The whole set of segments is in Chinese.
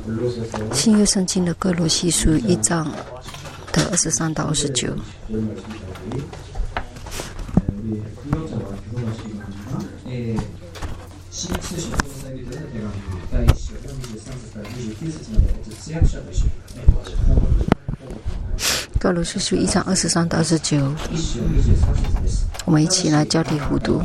新约圣经的哥罗西书1章的23到29。哥罗西书1章23到29，我们一起来交替互读。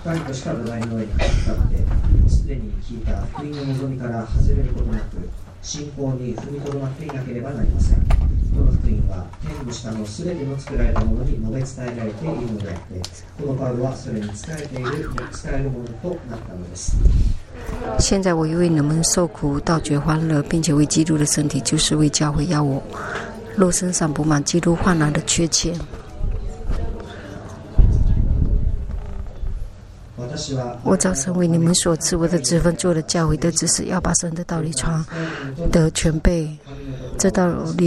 信仰に踏みとどまっていなければなりません。この福音は天の下のすべての作られたものに述べ伝えられているのであって、このパウロはそれに仕えている使えるものとなったのです。现在我为你们受苦，倒觉欢乐，并且为基督的身体，就是为教会，要我肉身上补满基督患难的缺欠。我早晨为你们所赐我的职分做的教会的指示，要把神的道理传得全备。这道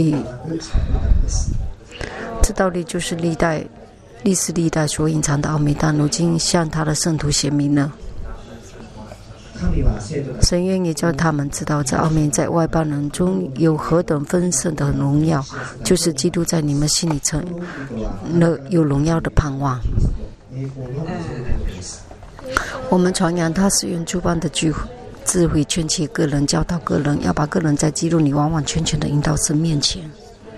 理就是历史历代所隐藏的奥秘，但如今向他的圣徒显明了。神愿意叫他们知道，这奥秘在外邦人中有何等丰盛的荣耀，就是基督在你们心里成了有荣耀的盼望。我们传扬他使用诸般的智慧，劝诫个人，教导个人，要把个人在基督里完完全全的引到神面前。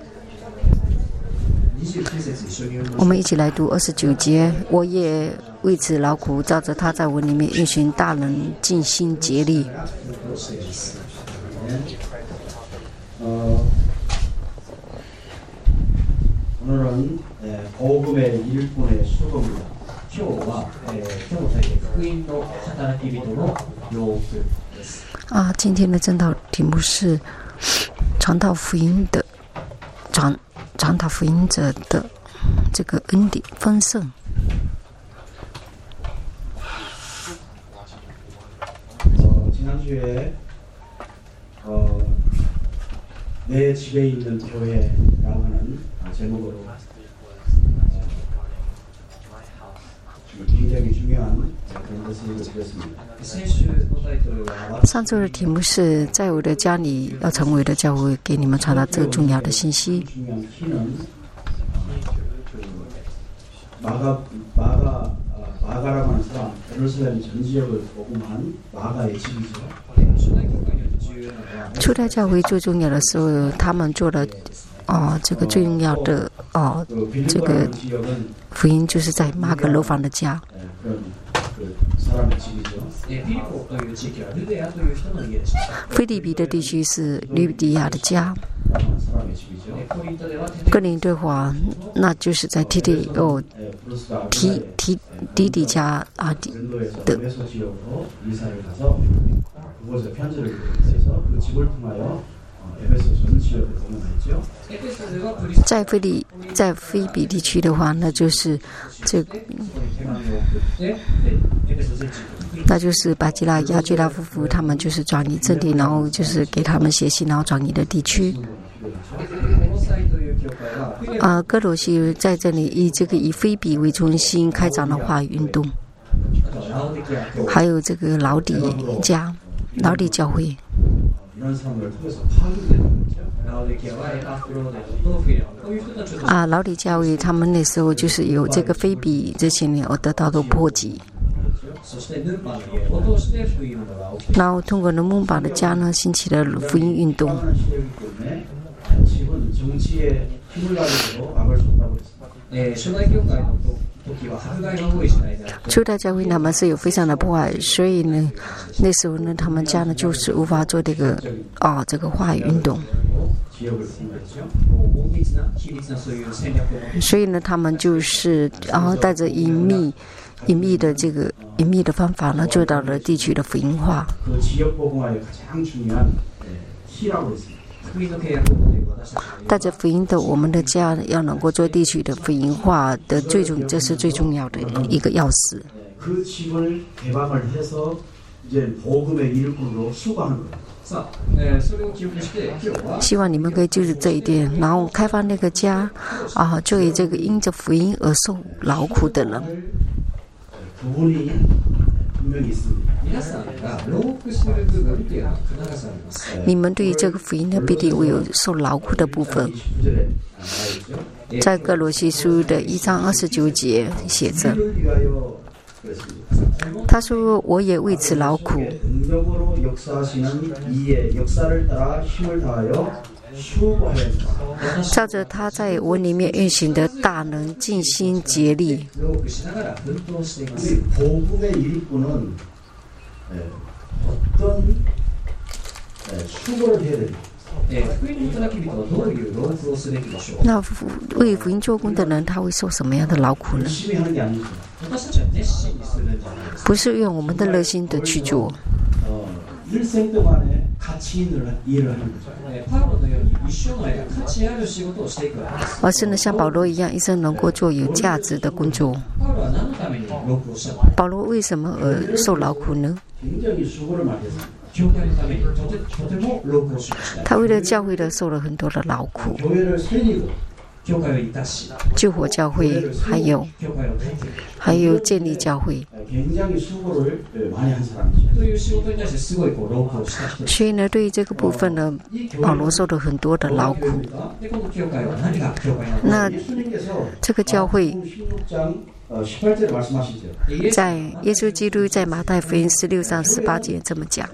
我们一起来读29节。我也为此劳苦，照着他在我里面运行大能，尽心竭力。 오늘은 복음의 일꾼의 수고입니다. 今日のタイトル福音の働き人の様子です。 今天的正道题目是传道福音的传道福音者的这个恩典丰盛。 지난주에 내 집에 있는 교회라고 하는 제목으로 굉장히 중요한 그런 것을 드렸습니다. 上周的题目是在我的家里要成为的教会，给你们传达这个重要的信息。 마가라고 하는 사람, 예루살렘 전 지역을 복음한 마가의 집이죠. 初代教会最重要的时候，他们做了这个最重要的这个福音，就是在马可楼房的家。腓立比的地区是吕底亚的家。哥林多话，那就是在提底家的。 在腓比地区的话，那就是巴基拉、亚居拉夫妇，他们就是转移阵地，然后就是给他们写信，然后转移的地区。哥罗西在这里以腓比为中心开展了话语运动，还有这个老底教会。 老底教会他们那时候就是有这个非比这些年而得到的波及，然后通过了木巴的家呢，兴起了福音运动。初代教会他们是有非常的破坏，所以呢，那时候呢，他们家呢就是无法做这个话语运动，所以呢，他们就是带着隐秘的方法呢，做到了地区的福音化。 带着福音的我们的家要能够做地区的福音化的这是最重要的一个钥匙。希望你们可以记住这一点，然后开发那个家作为这个因着福音而受劳苦的人。 你们对于这个福音呢，必定会有受劳苦的部分。在哥罗西书的1章29节写着，他说：“我也为此劳苦。”照着他在我里面运行的大能，尽心竭力。那为福音做工的人，他会受什么样的劳苦呢？不是用我们的热心的去做，而是呢，像保罗一样，一生能够做有价值的工作。保罗为什么而受劳苦呢？他为了教会的受了很多的劳苦，救活教会，还有建立教会。所以呢，对于这个部分呢，保罗受了很多的劳苦。那这个教会在耶稣基督在马太福音16章18节这么讲，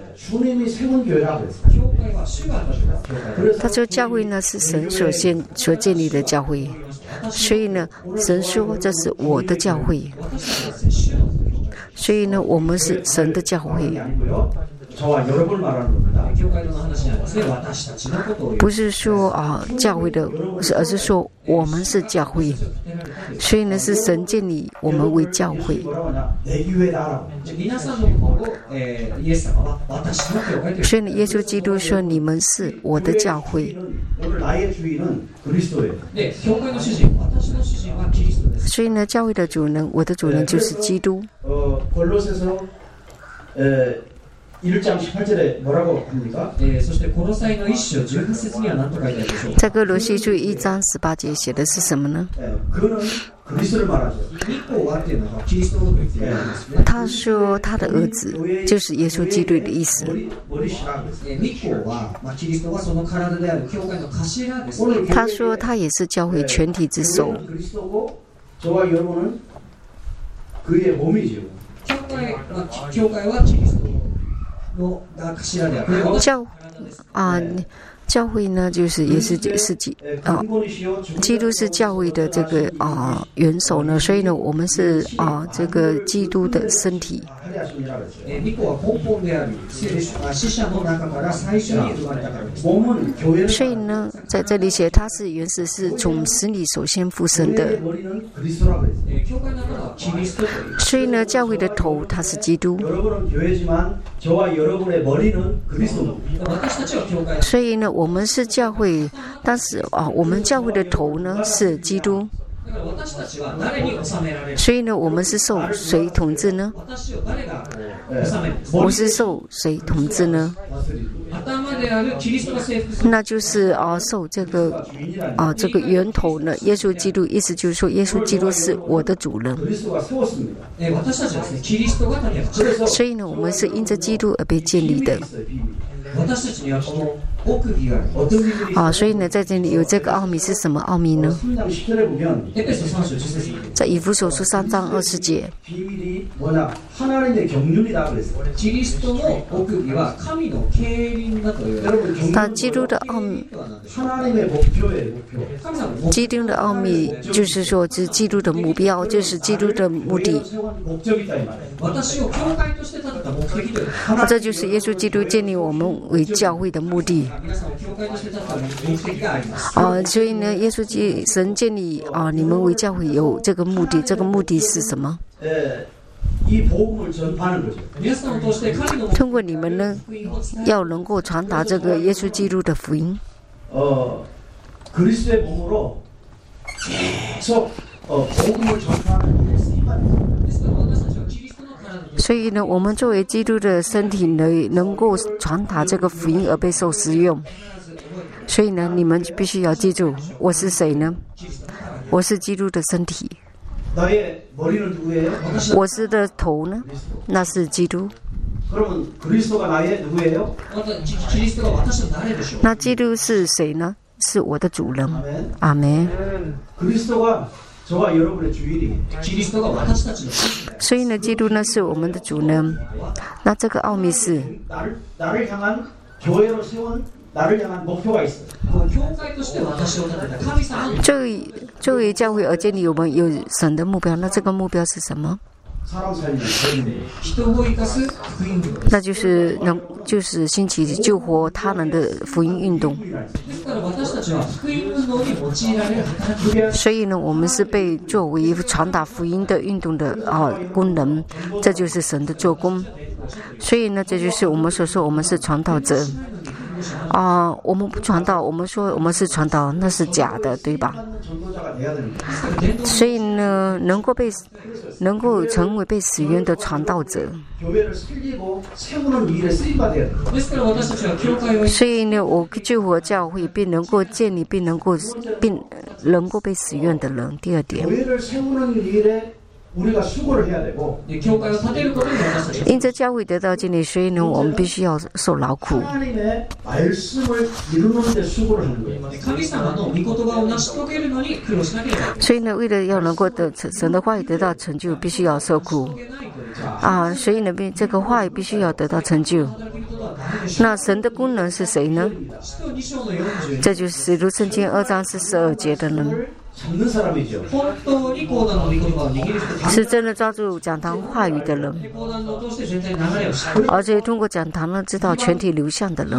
他说教会呢是神所建立的教会，所以呢神说这是我的教会，所以呢我们是神的教会，不是说教会的，而是说我们是教会，所以呢是神建立我们为教会。所以呢耶稣基督说你们是我的教会，所以呢教会的主人，我的主人就是基督。1장 18절에 뭐라고 합니까? 在哥罗西书1章18节写的是什么呢？他说他的儿子就是耶稣基督的意思。他说他也是教会全体之首。教会呢，就是也是基督是教会的这个元首呢，所以呢，我们是这个基督的身体。所以呢，在这里写他是原始是从死里首先复生的。所以呢，教会的头他是基督。所以呢，我们是教会，但是我们教会的头呢是基督。所以呢，我们是受谁统治呢？我是受谁统治呢？那就是受这个源头呢，耶稣基督，意思就是说，耶稣基督是我的主人。所以呢，我们是因着基督而被建立的。所以呢，在这里有这个奥秘是什么奥秘呢？在以弗所书3章20节，那基督的奥秘，基督的奥秘就是说，是基督的目标，就是基督的目的。这就是耶稣基督建立我们为教会的目的。所以呢，耶稣神建立你们为教会有这个目的，这个目的是什么？通过你们呢，要能够传达这个耶稣基督的福音。所以呢，我们作为基督的身体呢，能够传达这个福音而被受使用。所以呢，你们必须要记住，我是谁呢？我是基督的身体。我是的头呢，那是基督。 그러면 그리스도가 나의 누구예요? キリストが私の誰でしょう。 那基督是谁呢？是我的主人。 아멘. 阿门。 그리스도가 저와 여러분의 주일이. キリストが私たちの主。 所以呢，基督呢是我们的主人。那这个奥秘是， 나를 향한 교회로 세운 나를 향한 목표가 있어요. 教会として私を立てた神様の作为教会而建立我们有神的目标。那这个目标是什么？ 사람 살리는 죄인들. 人を生かす福音業です。 那就是兴起救活他人的福音运动。 ですから私たちは福音運動に用いられる働き。 所以呢，我们是被作为传达福音的运动的功能，这就是神的做工。所以呢，这就是我们所说我们是传道者。我们不传道，我们说我们是传道，那是假的，对吧？所以呢，能够成为被使用的传道者。所以呢，我救活教会，并能够建立，并能够被使用的人。第二点。 因着教会得到建立，所以呢，我们必须要受劳苦。所以呢，为了要能够得神的话语得到成就，必须要受苦。所以呢，这个话语必须要得到成就。那神的功能是谁呢？这就是使徒圣经2章42节的人。 是真的抓住讲堂话语的人，而且通过讲堂呢，知道全体流向的人。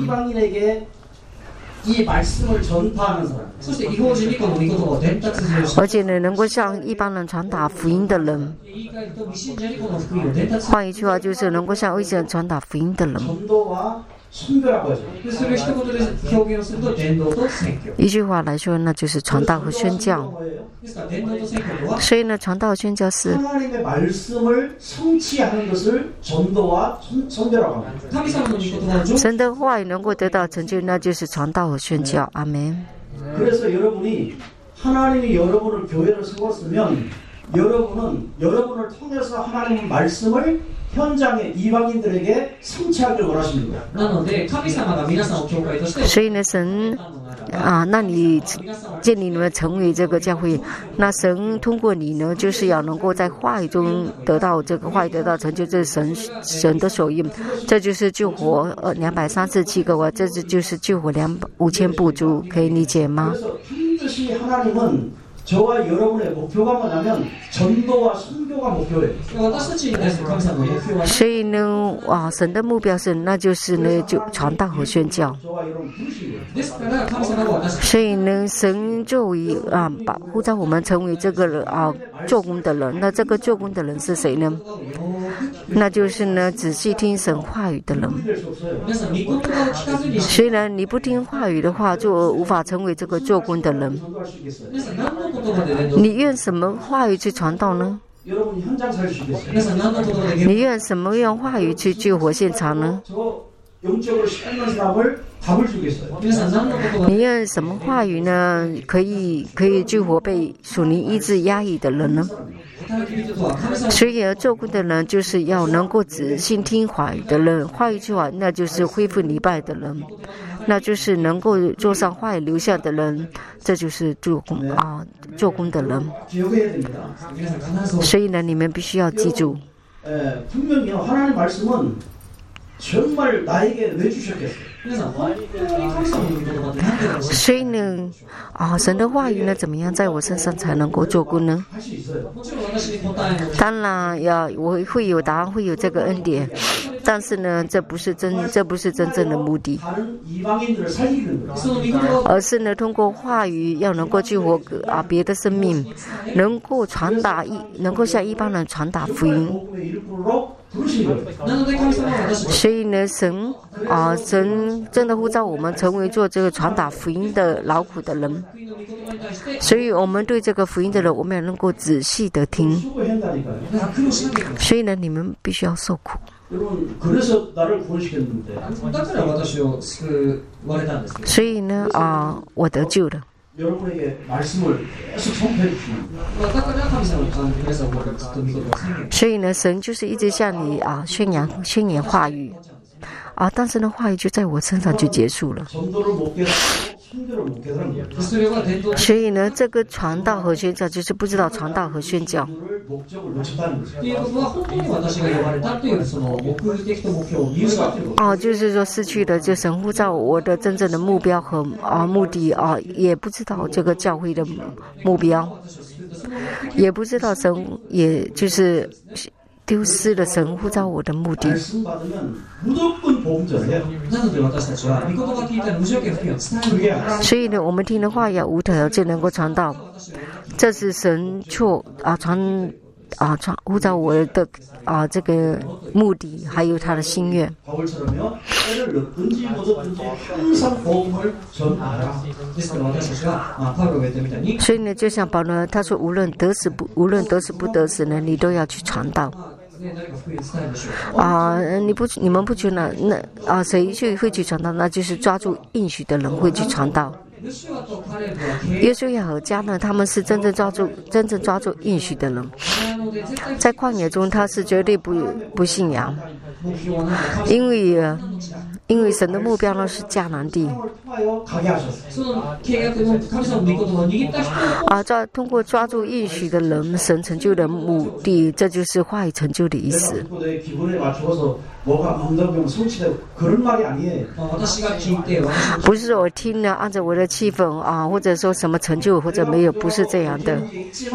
而且呢，能够向一般人传达福音的人。换一句话，就是能够向未信人传达福音的人。 一句话来说，那就是传道和宣教。所以呢，传道和宣教是神的话语能够得到成就，那就是传道和宣教。阿门。 그래서 하나님이 여러분을 교회로 세웠으면 여러분을 통해서 하나님의 말씀을 현장의 이방인들에게 성취하기를 원하시는 거예요. 所以呢，神那你建立你们成为这个教会，那神通过你呢，就是要能够在话语中得到这个话语得到成就，这是神的手印，这就是救活237个我，这就是救活5000部族，可以理解吗？ 저와 여러분의 목표가 뭐냐면 전도와 선교가 목표예요. 所以呢，神的目标是，那就是呢，就传道和宣教。所以呢，神作为呼召我们成为这个做工的人，那这个做工的人是谁呢？那就是呢，仔细听神话语的人。所以呢，你不听话语的话，就无法成为这个做工的人。 你用什么话语去传道呢？你用什么用话语去救活现场呢？你用什么话语呢？可以救活被属灵医治压抑的人呢？所以做工的人就是要能够仔细听话语的人，话语句话，那就是恢复礼拜的人。 那就是能够做上话语留下的人，这就是做工的人。所以呢，你们必须要记住。 所以呢，神的话语呢，怎么样在我身上才能够做工呢？当然我会有答案，会有这个恩典，但是呢，这不是真正的目的，而是呢，通过话语要能够救活别的生命，能够向一般人传达福音。 所以呢，神真的呼召我们成为做这个传达福音的劳苦的人。所以我们对这个福音的人，我们也能够仔细的听。所以呢，你们必须要受苦。所以呢，我得救了。 여러분에게 말씀을 계속 선포해 주십니다. だから神様が皆さんをずっと見事を宣言。 所以呢，神就是一直向你宣言话语但是呢，话语就在我身上就结束了。所以呢，这个传道和宣教就是不知道传道和宣教。就是说失去了就神呼召我的真正的目标和目的也不知道这个教会的目标，也不知道神，也就是丢失了神呼召我的目的。所以呢，我们听的话要无条件能够传道，这是神呼召我的这个目的，还有他的心愿。所以呢，就像保罗他说，无论得死不得死呢，你都要去传道。你们不去呢？那谁会去传道？那就是抓住应许的人会去传道。约书亚和迦勒他们是真正抓住应许的人，在旷野中他是绝对不信仰，因为神的目标呢是迦南地。通过抓住应许的人，神成就的目的，这就是话语成就的意思。不是我听了按照我的气氛或者说什么成就或者没有，不是这样的。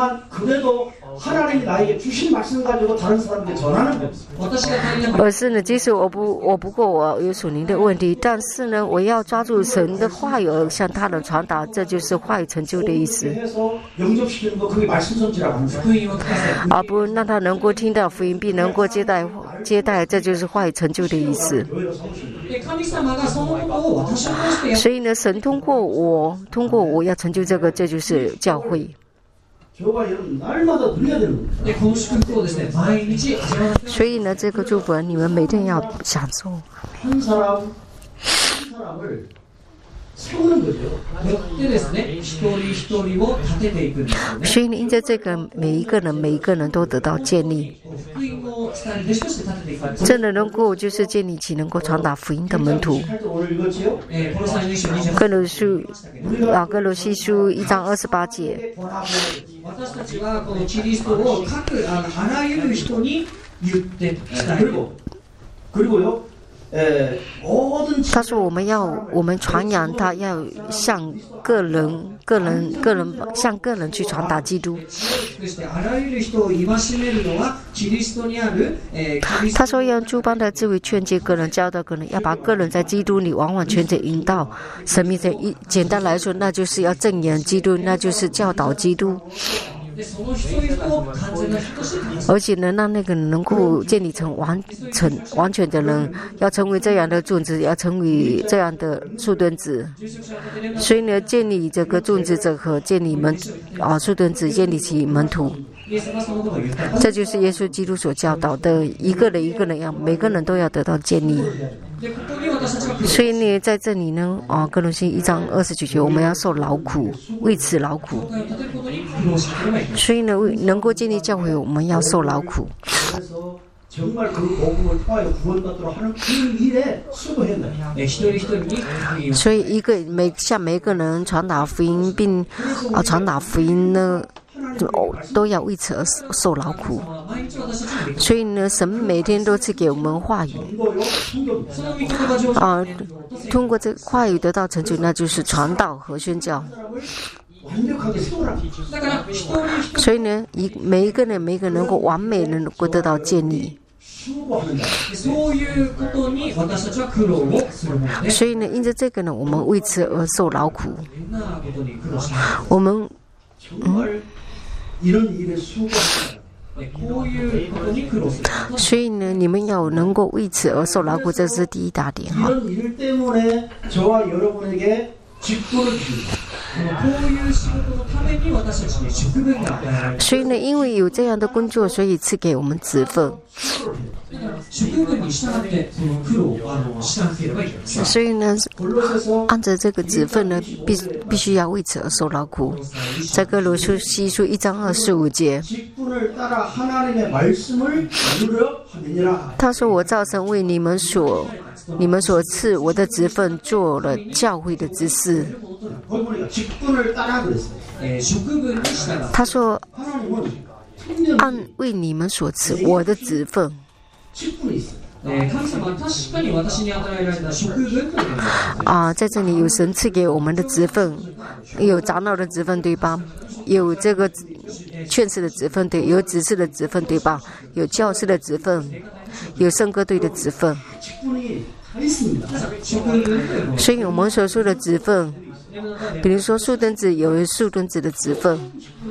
而是呢，即使我不过我有属灵的问题，但是呢，我要抓住神的话语而向他人传达，这就是话语成就的意思。不让他能够听到福音并能够接待，这就是话语成就的意思。所以呢，神通过我要成就这个，这就是教会。所以呢，这个祝福你们每天要享受。所以呢，因着这个每一个人都得到建立，真的能够就是建立起能够传达福音的门徒。哥罗西书1章28节。他说我们传扬他要向个人向个人去传达基督。他说要诸般的智慧劝诫个人，教导个人，要把个人在基督里完完全全引导神秘的。简单来说，那就是要正言基督，那就是教导基督。而且呢，让那个人能够建立成完全的人，要成为这样的种子，要成为这样的树墩子。所以呢，建立这个种子者和建立树墩子，建立起门徒。这就是耶稣基督所教导的，一个人每个人都要得到建立。所以呢，在这里呢，哥罗西1章29节，我们要受劳苦，为此劳苦。所以呢，能够建立教会，我们要受劳苦。所以向每个人传达福音，并传达福音呢，都要为此而受劳苦。所以呢，神每天都赐给我们话语通过这话语得到成就，那就是传道和宣教。所以呢，每一个人能够完美能够得到建立。所以呢，因着这个呢，我们为此而受劳苦。我们所以呢，你们要能够为此而受劳苦，这是第一大点哈。所以呢，因为有这样的工作，所以赐给我们职分。 所以呢，按着这个职分呢，必须要为此而受劳苦。在哥罗西书1章25节，他说：“我照神为你们所赐我的职分，做了教会的执事。”他说：“按为你们所赐我的职分。”在这里有神赐给我们的职分，有长老的职分，对吧？有这个劝士的职分，对，有执事的职分，对吧？有教师的职分，有圣歌队的职分。所以我们所说的职分，比如说树墩子有树墩子的职分，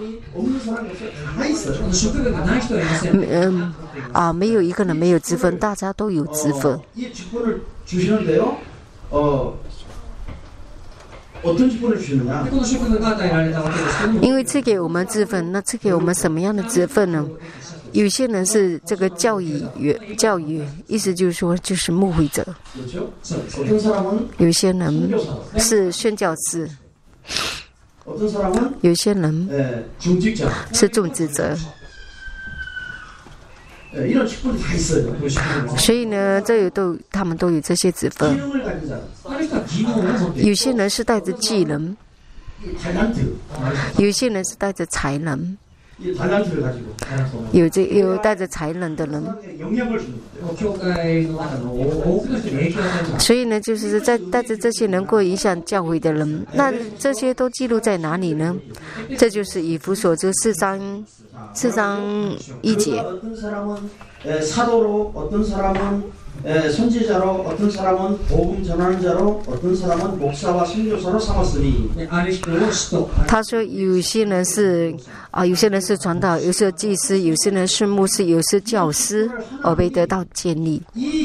没有一个人没有职分，大家都有职分。因为赐给我们职分，那赐给我们什么样的职分呢？有些人是这个教育，意思就是说就是牧会者；有些人是宣教师；有些人是种植者。所以呢，他们都有这些职分。有些人是带着技能，有些人是带着才能。有带着才能的人，所以呢，就是带着这些能够影响教会的人，那这些都记录在哪里呢？这就是以弗所书4章1节。 선지자로 어떤 사람은 복음 전하는 자로 어떤 사람은 목사와 선교사로 삼았으니 他说有些人是传道，有些祭司，有些人是牧师，有些教师，而被得到建立。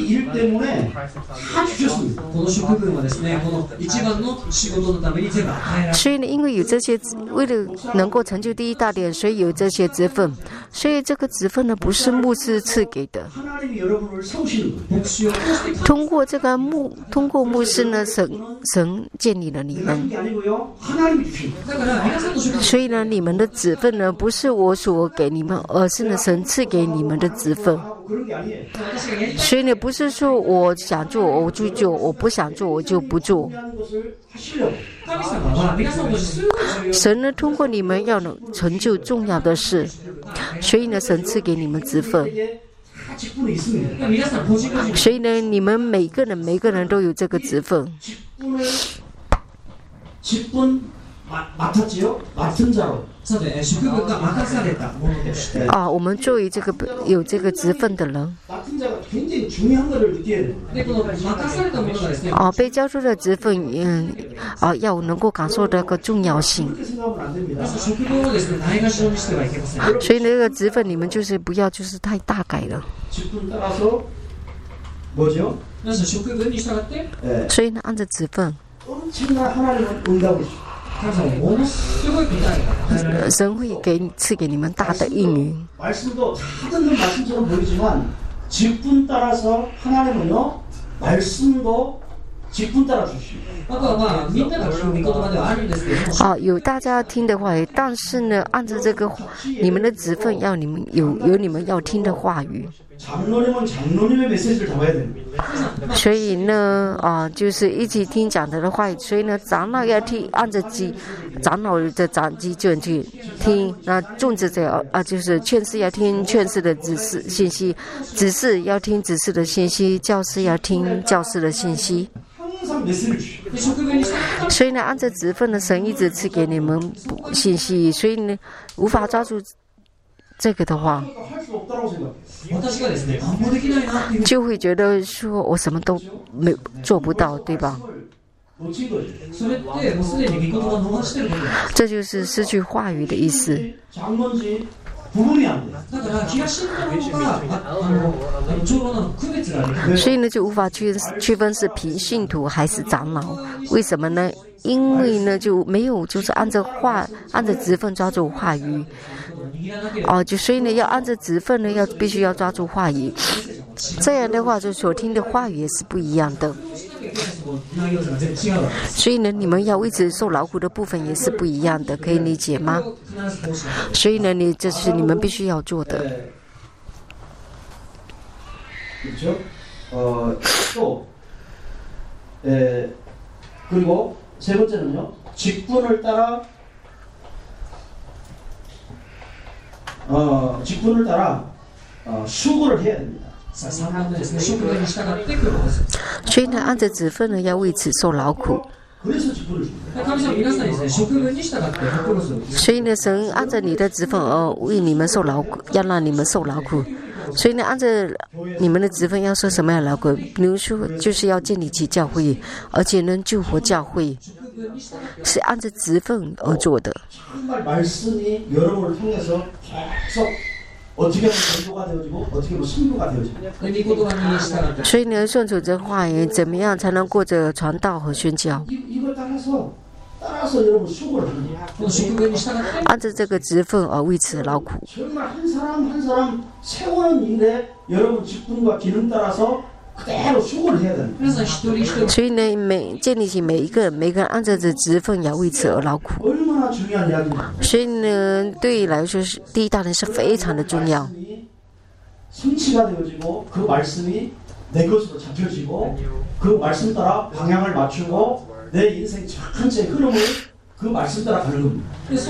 所以呢，因为有这些，为了能够成就第一大点，所以有这些职分。所以这个职分呢，不是牧师赐给的。通过牧师呢，神建立了你们，所以呢，你们的职分呢，不是我所给你们，而是呢，神赐给你们的职分。所以呢，不是说我想做我就做，我不想做我就不做。神呢，通过你们要能成就重要的事，所以呢，神赐给你们职分。所以呢，你们每个人都有这个职分。我们作为有这个职分的人，被交出的职分，要能够感受到个重要性。所以那个职分，你们就是不要就是太大改了。所以呢，按照职分。神会赐给你们大的应允。有大家听的话，但是呢，按照这个你们的职分，要你们有你们要听的话语。所以呢，就是一起听讲的话语。所以呢，长老要听，按照长老的长基准去听。那种植者就是劝士要听劝士的指示信息，指示要听指示的信息，教师要听教师的信息。所以呢，按照职分的神一直赐给你们信息，所以呢，无法抓住这个的话，就会觉得说我什么都做不到，对吧？这就是失去话语的意思。 구분이 안 돼. だから東の方が長老なの区別ができない。 所以呢，就无法区分是平信徒还是长老。为什么呢？因为呢，就没有就是按着职分抓住话语。所以呢，要按着职分呢，必须要抓住话语。这样的话，就所听的话语也是不一样的。所以呢，你们要为此受劳苦的部分也是不一样的，可以理解吗？所以呢，这是你们必须要做的。 그렇죠? 또 그리고 세 번째는요. 직분을 따라 수고를 해야 됩니다. 所以呢，按着职分呢，要为此受劳苦。 그래서 직분을 줍니다. 所以呢，神按照你的职分而为你们受劳苦，要让你们受劳苦。 所以呢，按照你们的职分要受什么样的劳苦？比如说，就是要建立起教会，而且能救活教会，是按照职分而做的。 정말 말씀이 여러분을 통해서 계속 어떻게 하면 전도가 되어지고 어떻게 하면 선교가 되어지고. 所以呢，顺从这话语，怎么样才能过着传道和宣教？ 이걸 따라서 여러분 수고를 합니다. 按照这个职分而为此劳苦。 정말 한 사람 한 사람 세우는 일에 여러분 직분과 기능 따라서 그대로 수고를 해야 됩니다. 所以呢，建立起每一个人按照这职分要为此而劳苦。 얼마나 중요한 이야기입니다. 所以呢，对你来说是第一大人是非常的重要。 성취가 되어지고 그 말씀이 내 것으로 잡혀지고 그 말씀 따라 방향을 맞추고 내 인생 전체의 흐름을 그 말씀 따라 가는 겁니다.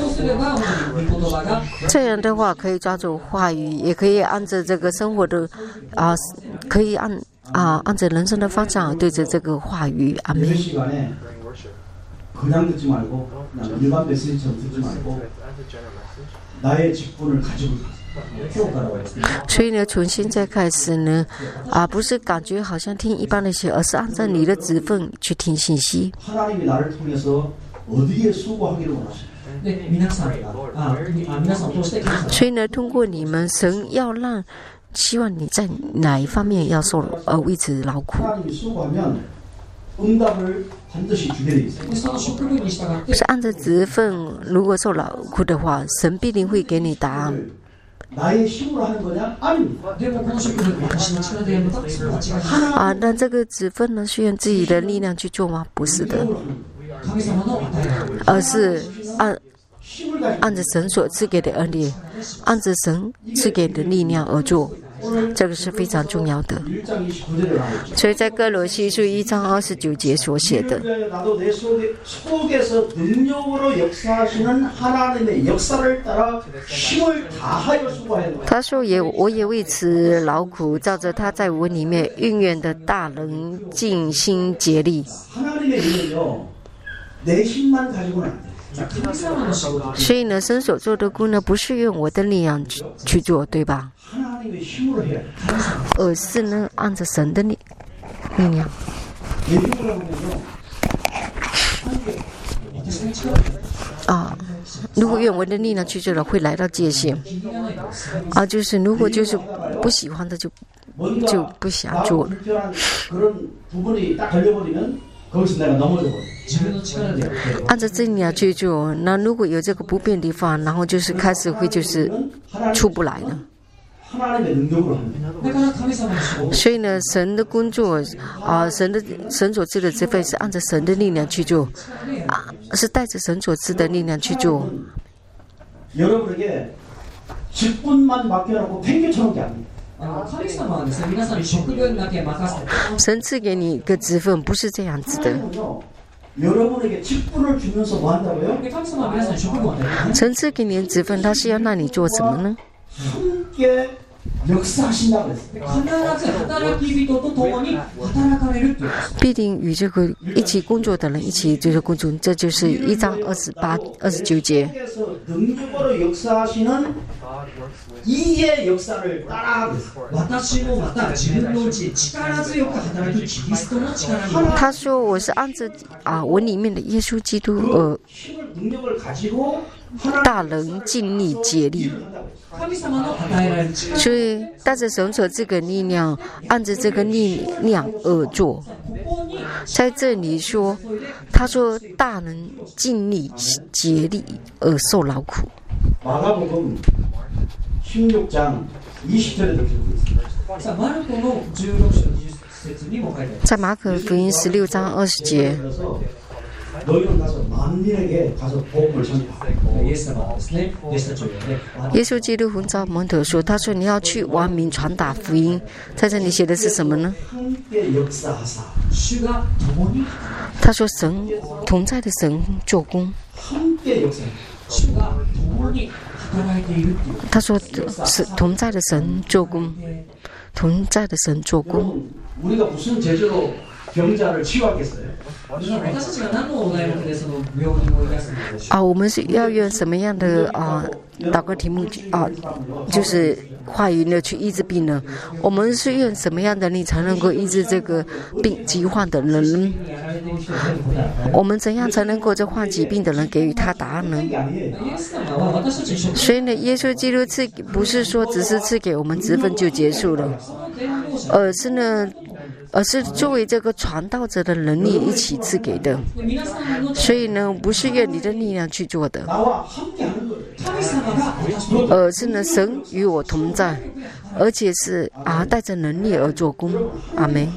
这样的话，可以抓住话语，也可以按照这个生活的可以按照人生的方向对着这个话语。阿门。 예배 시간에 그냥 듣지 말고 그냥 일반 메시지처럼 듣지 말고 나의 직분을 가지고 키워가라고 했습니다. 所以呢，从现在开始呢，不是感觉好像听一般的信，而是按照你的职分去听信息。 하나님이 나를 통해서 어디에 수고하기를 원하십니까? 所以呢，通过你们，神要希望你在哪一方面要为此劳苦。 하나님이 수고하면 응답을 반드시 주게 돼 있어요. 是按照职分，如果受劳苦的话，神必定会给你答案。 나의 힘으로 하는 거냐? 아닙니다. 但这个职分呢，是用自己的力量去做吗？不是的，而是按着神所赐给的恩典，按着神赐给的力量而做，这个是非常重要的。 所以在哥罗西书1章29节所写的。 나도 내 속에서 능력으로 역사하시는 하나님의 역사를 따라 힘을 다하여 수고해야 됩니다. 他说我也为此劳苦，照着他在我里面运用的大能尽心竭力。 하나님의 일은요, 내 힘만 가지고는 안 돼요. 所以呢，神所做的工呢，不是用我的力量去做，对吧？ 하나님의 힘으로 해야 돼요. 而是呢，按着神的力量。 예비고라고 하면요, 如果用我的力量去做了，会来到界限。就是如果就是不喜欢的就不想做了。 불편한 그런 부분이 딱 걸려버리면 거기서 내가 넘어져 버려요. 按照这力量去做，那如果有这个不便的地方，然后就是开始会就是出不来了。 하나님의 능력으로 합니다. 所以呢，神的工作神所赐的职分是按照神的力量去做，是带着神所赐的力量去做。 여러분에게 직분만 맡겨놓고 팽개쳐놓은 게 아닙니다. 神赐给你一个职分，不是这样子的。 여러분에게 직분을 주면서 뭐 한다고요? 神赐给你的职分，他是要让你做什么呢？ 함께 역사하신다고 했어요. 必定与这个一起工作的人一起就是工作，这就是1章29节。 능력으로 역사하시는 이의 역사를 따라하고 있어요. 他说我是按照我里面的耶稣基督 힘을 능력을 가지고 大能尽力竭力， 所以带着神所这个力量，按着这个力量而做。在这里说，他说大人尽力竭力而受劳苦。 마가복음 16장 20절에도 기록되어 있습니다. 在马可福音16章20节， 너희는 가서 만민에게 가서 복음을 전파. 耶稣基督呼召门徒说：“他说你要去万民传达福音。”在这里写的是什么呢？ 함께 역사하사. 他说神同在的神做工。 함께 역사하사. 他说是同在的神做工，同在的神做工。 우리가 무슨 제재로 병자를 치유하겠어요? 我们是要用什么样的祷告题目就是话语呢去医治病人？我们是用什么样的力才能够医治这个疾患的人？我们怎样才能够这患疾病的人给予他答案呢？所以呢，耶稣基督不是说只是赐给我们职分就结束了，而是作为这个传道者的能力一起赐给的，所以呢，不是用你的力量去做的，而是呢，神与我同在，而且是带着能力而做工，阿们。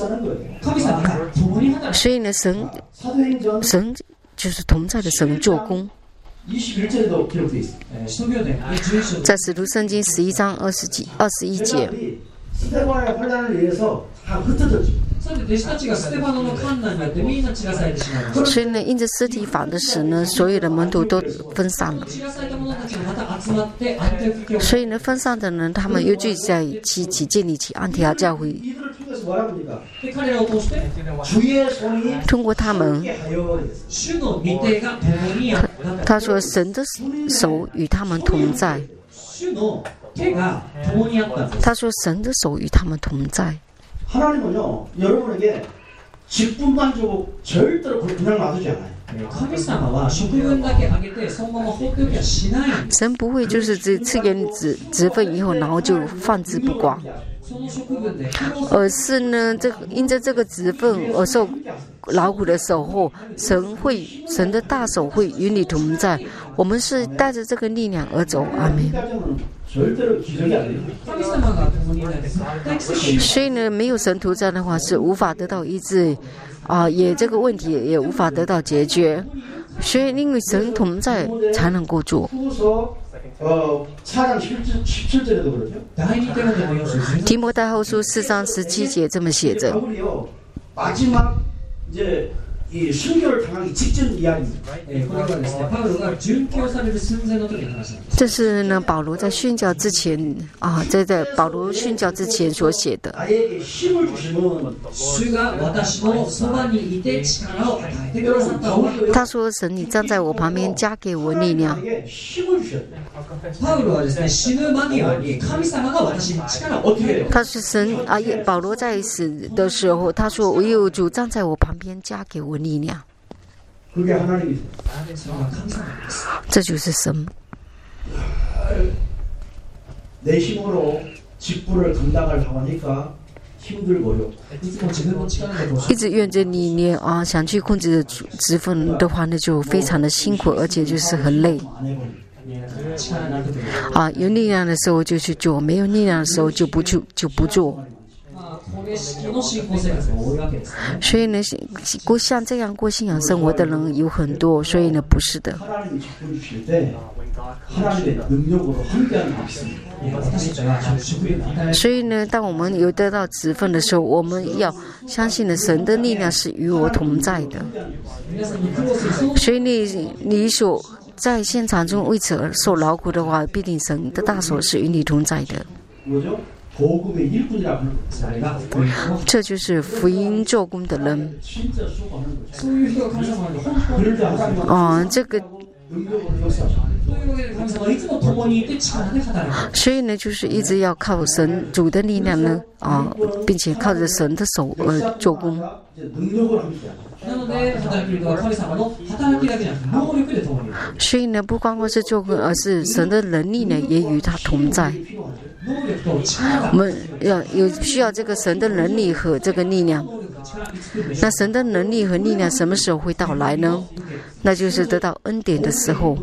所以呢，神就是同在的神做工。在使徒圣经11章21节。 스데반의 환란을 위해서 다 흩어졌죠. 所以呢，因着司提反的死呢，所有的门徒都分散了。所以呢，分散的人，他们又聚在一起，建立起安提阿教会。通过他们，他说神的手与他们同在。 他说：“神的手与他们同在。” 하나님은요, 여러분에게 직분만 주고 절대로 그냥 놔두지 않아요. 神不会就是只赐给你职分以后，然后就放置不管，而是呢，因着这个职分而受劳苦的守候，神的大手会与你同在。我们是带着这个力量而走，阿们。 所以呢，没有神同在的话，是无法得到医治，也这个问题也无法得到解决。所以，因为神同在，才能够做。提摩太后书4章17节这么写着。 이 순교를 당하기 직전 이야기입니다. 这是呢，保罗在殉教之前在保罗殉教之前所写的。他说：“神，你站在我旁边，加给我力量。” 他是神保罗在死的时候，他说：“唯有主站在我旁边，加给我力量。” 这就是神。一直用着理念想去控制职分的话，那就非常的辛苦，而且就是很累。有力量的时候就去做，没有力量的时候就不做。所以呢，像这样过信仰生活的人有很多，所以呢，不是的。所以呢，当我们有得到职分的时候，我们要相信呢，神的力量是与我同在的。所以你所在现场中为此而受劳苦的话，必定神的大手是与你同在的。这就是福音做工的人。这个。所以呢，就是一直要靠神主的力量呢，并且靠着神的手而做工。 所以呢，不光光是做工，而是神的能力呢也与他同在。我们需要这个神的能力和这个力量。那神的能力和力量什么时候会到来呢？那就是得到恩典的时候。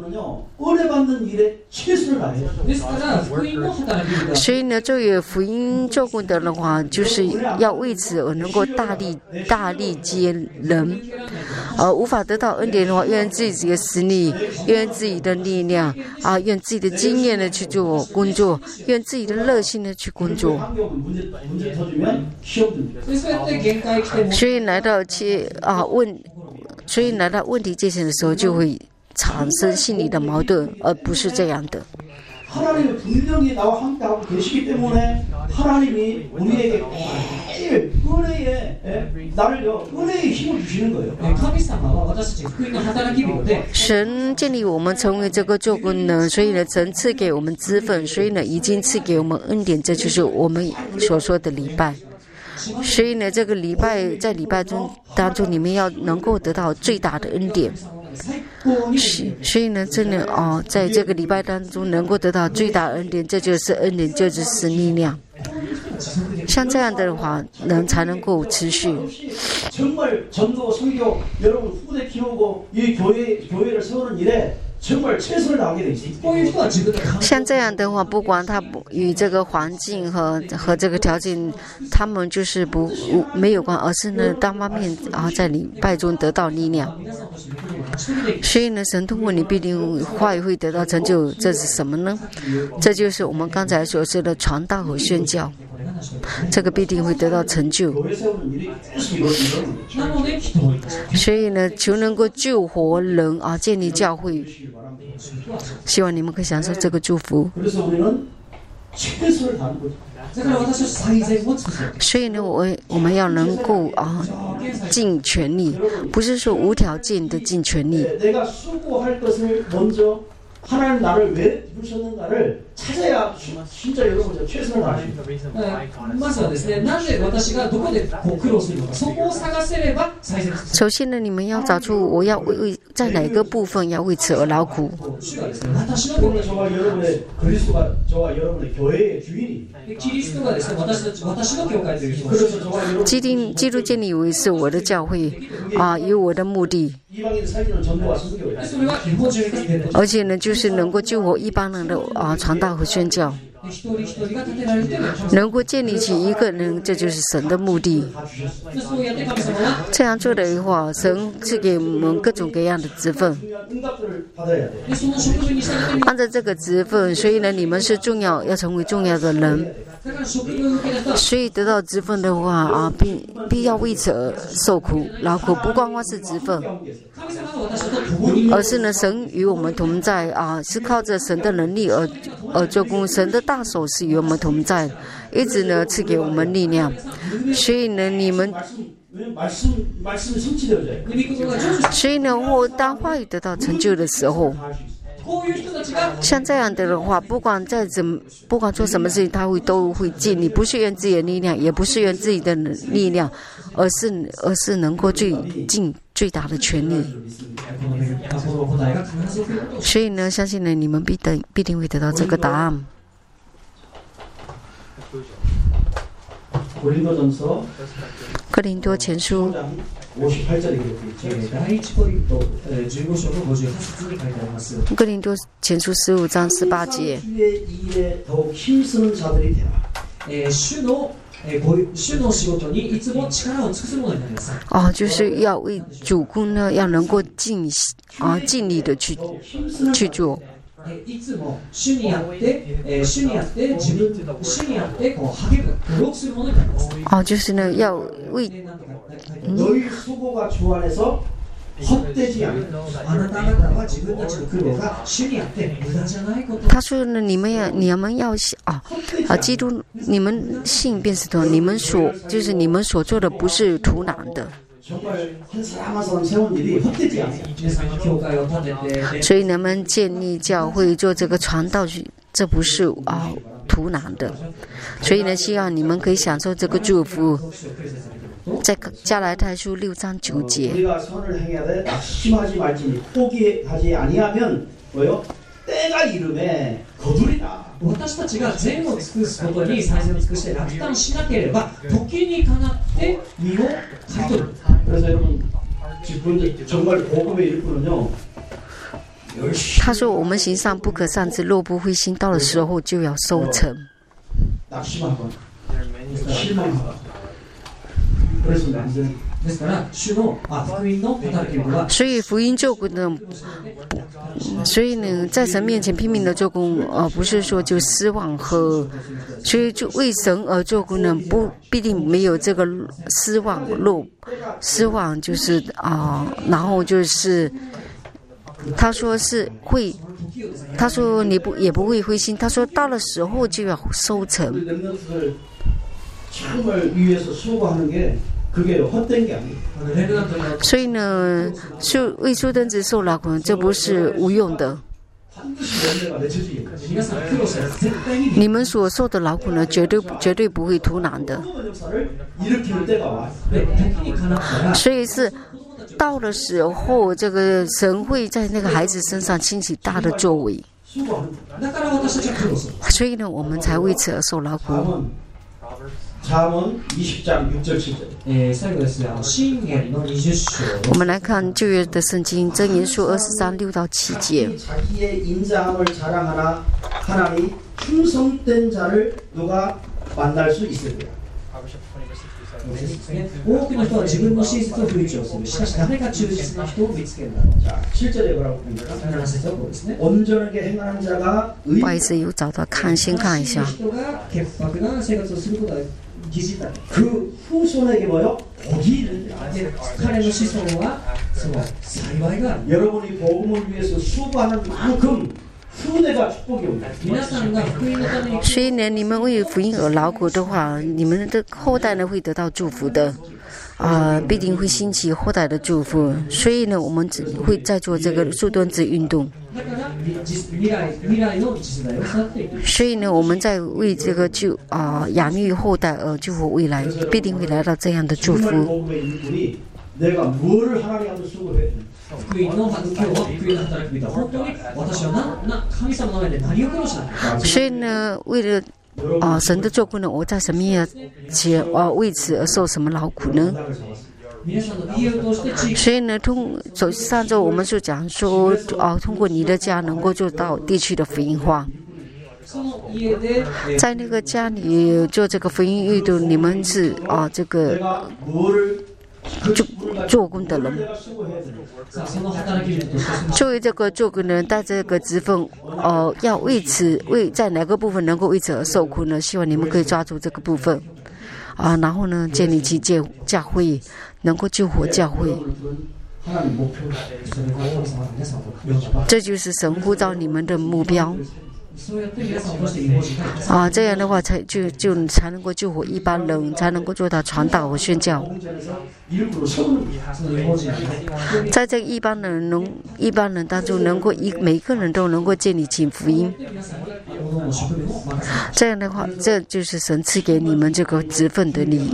所以呢，作为福音做工的话，就是要为此而能够大力接人，无法得到恩典的话，愿自己的实力，愿自己的力量愿自己的经验的去做工作，愿自己的热心的去工作。所以来到问题界限的时候，就会产生心理的矛盾，而不是这样的。 하나님이 분명히 나와 함께하고 계시기 때문에 하나님이 우리에게 매일 은혜의 힘을 주시는 거예요. 神建立我们成为这个做工呢，所以呢，神赐给我们资分，所以呢，已经赐给我们恩典，这就是我们所说的礼拜。所以呢，这个礼拜在礼拜当中，你们要能够得到最大的恩典。所以呢，真的在这个礼拜当中能够得到最大恩典，这就是恩典，这就是力量。像这样的话，才能够持续。 정말 전도 선교 여러분 후대 키우고 이 교회를 세우는 일에 정말 최선을 다하게 되지. 像这样的话，不管他与这个环境和这个条件，他们就是没有关，而是呢单方面在礼拜中得到力量。所以呢，神通过你必定会得到成就，这是什么呢？这就是我们刚才所说的传道和宣教，这个必定会得到成就。所以呢，求能够救活人建立教会。希望你们可以享受这个祝福。所以呢，我们要能够尽全力，不是说无条件的尽全力。 하나님 나를 왜 부르셨는가를 찾아야 진짜 여러분 최선을 다하십니다. まずはですね、なぜ私がどこで苦労するのか、そこを探せれば最善です。 首先呢，你们要找出我要在哪个部分要为此而劳苦。 오늘 저와 여러분의 그리스도가 저와 여러분의 교회의 주인이. キリストがですね、私の教会という人。 그래서 저와 여러분. 基督建立为是我的教会有我的目的。 이방인 살리는 전도와 선교예요. 而且呢，就是能够救活一般人的传道和宣教，能够建立起一个人，这就是神的目的。这样做的话，神赐给我们各种各样的职分，按照这个职分，所以呢，你们是要成为重要的人。 所以得到职分的话必要为此而受苦劳苦，不光光是职分，而是呢，神与我们同在是靠着神的能力而做工，神的大手是与我们同在，一直呢赐给我们力量。所以呢，所以呢，当话语得到成就的时候。 像这样的话，不管做什么事情，他都会尽力，不是用自己的力量，也不是用自己的力量，而是能够尽最大的全力。所以呢，相信呢，你们必定会得到这个答案。哥林多前书。 哥林多前书15章18节。就是要为主公呢，要能够尽力的去做。 いつも主にあって自分主にあってこう励む努力するものになります。 就是呢，要为 너희 수고가 주 안에서 헛되지 않게. あなた方は自分たちの苦労が主にあって無駄じゃないこと。 他说呢，你们要基督，你们信便是的，你们所做的不是徒然的。 所以人们建立教会做这个传道，这不是徒然的。所以呢，希望你们可以享受这个祝福。 在加拉太书6章9节。 우리가 선을 행해야 돼 낙심하지 말지니 포기하지 아니하면 뭐요? 때가 이름에 거두리라. 私たちが善を尽くすことに最善を尽くして落胆しなければ時にかなって身を刈り取る。 그래서 여러분 지금 정말 복음의 일꾼은요. 他说：“我们行善不可擅自，若不灰心，到了时候就要收成。” 낙심하거나 실망하거나 그래서 완전 ですから主の福音の働きは所以福音做工呢，所以呢，在神面前拼命的做工，不是说就失望和，所以就为神而做工呢，不必定没有这个失望失望就是然后就是他说是会，他说你也不会灰心，他说到了时候就要收成。 정말 위해서 수고하는 게 그게 헛된 게 아니에요. 所以呢，为苏登子受劳苦，这不是无用的。 반드시 열매가 맺혀지게 돼요. 你们所受的劳苦呢，绝对不会徒然的。 어떤 역사를 일으키는 때가 와요. 時にかなったら所以是到了时候，这个神会在那个孩子身上兴起大的作为。 수고하는 だから私たちは苦労する。 所以呢，我们才为此而受劳苦。 잠언 20장 6절 7절. 最後ですね、箴言の20章。 我们来看旧约的圣经箴言书20章6到7节。 자기의 인자함을 자랑하나 하나님 충성된 자를 누가 만날 수 있을까? 多くの人は自分の真実を不意調する。しかし誰が忠実な人を見つけるだろう。 자, 7절에 뭐라고 봅니까? 7節はこうですね。 온전하게 행하는 자가 不好意思，有找到看，先看一下。 人が潔白な生活をすることが疑似だ。 그 후손에게 뭐요? 복이 있는데 彼の子孫はその幸いがある。 여러분이 복음을 위해서 수고하는 만큼 후대가 축복이 옵니다. 皆さんが福音のために所以呢，你们为福音而劳苦的话，你们的后代呢会得到祝福的，必定会兴起后代的祝福。所以呢，我们只会在做这个树墩子运动。 だから未来の次世代を育っていく。 所以呢，我们在为这个养育后代而救活未来，必定会来到这样的祝 정말 福。 복음의 일꾼이 내가 뭐를 하나님 앞에 수고해야 되는지 福音の今日は福音の働き人は本当に私は神様の前で何を苦労しなきゃ。 所以呢，为了神的做工呢，我在神面前为此而受什么劳苦呢？ 皆さんの家を通して地域所以呢，上周我们就讲说，通过你的家能够做到地区的福音化。 その家で在那个家里做这个福音运动，你们是这个 내가 뭐를 做工的人。 내가 수고해야 되는지 さあその働き人として作为这个做工人，带这个职分，要为在哪个部分能够为此而受苦呢？希望你们可以抓住这个部分，然后呢，建立起教会，能够救活教会。 하나님 목표를 それが神様が皆さんを呼んだ。 这就是神呼召你们的目標。 そうやって皆さんを通して違法人が这样的话才能够救活一般人，才能够做到传道和宣教。 공전에서 일꾼으로 세우는 거예요. その違法人が在这个一般人当中，能够每个人都能够建立起福音。 皆さんに物の職分を任せる。 这样的话，这就是神赐给你们这个职分的力。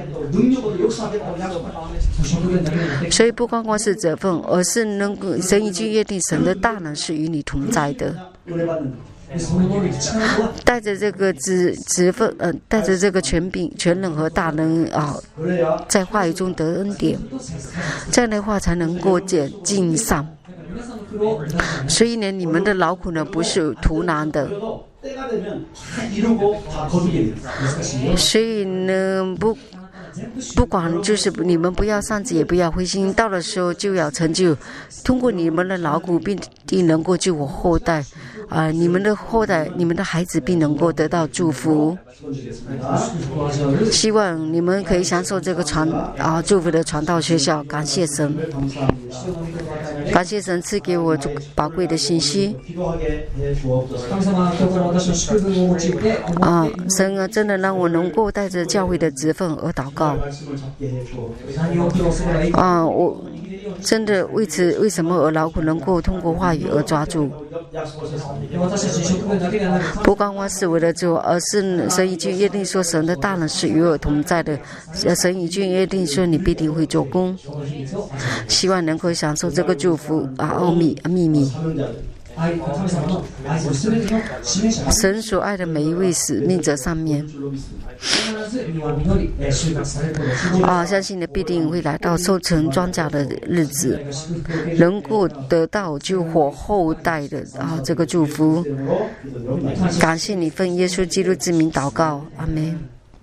능력으로 역사하겠다고 약속합니다. 職分だけでなくて所以不光光是职分，而是能够神已经约定神的大能是与你同在的。 은혜 받는 거. その能力力は带着这个职分，带着这个权柄、权能和大能 그래야 在话语中得恩典，这样的话才能够尽善。 皆さんの苦労所以呢，你们的劳苦呢不是徒然的。 그래도 때가 되면 다 이루고 다 거두게 돼요. 所以呢，不管就是你们不要丧志，也不要灰心，到的时候就要成就。通过你们的劳苦，必定能够救我后代。你们的后代，你们的孩子必能够得到祝福。 希望你们可以享受这个祝福的传道学校。感谢神，感谢神赐给我宝贵的信息。 기도하게 해 주옵소서. 神様今日から私の祝福を用いて神啊，真的让我能够带着教会的职分而祷告。 말씀을 잡게 해 주옵소서. 何を苦労すればいいか我真的为什么而劳苦，能够通过话语而抓住。 不光我是为了做，而是神已经约定说，神的大能是与我同在的。神已经约定说，你必定会做工。希望能够享受这个祝福奥秘秘密。神所爱的每一位使命者上面，相信你必定会来到收成庄稼的日子，能够得到救活后代的这个祝福。感谢你奉耶稣基督之名祷告，阿们。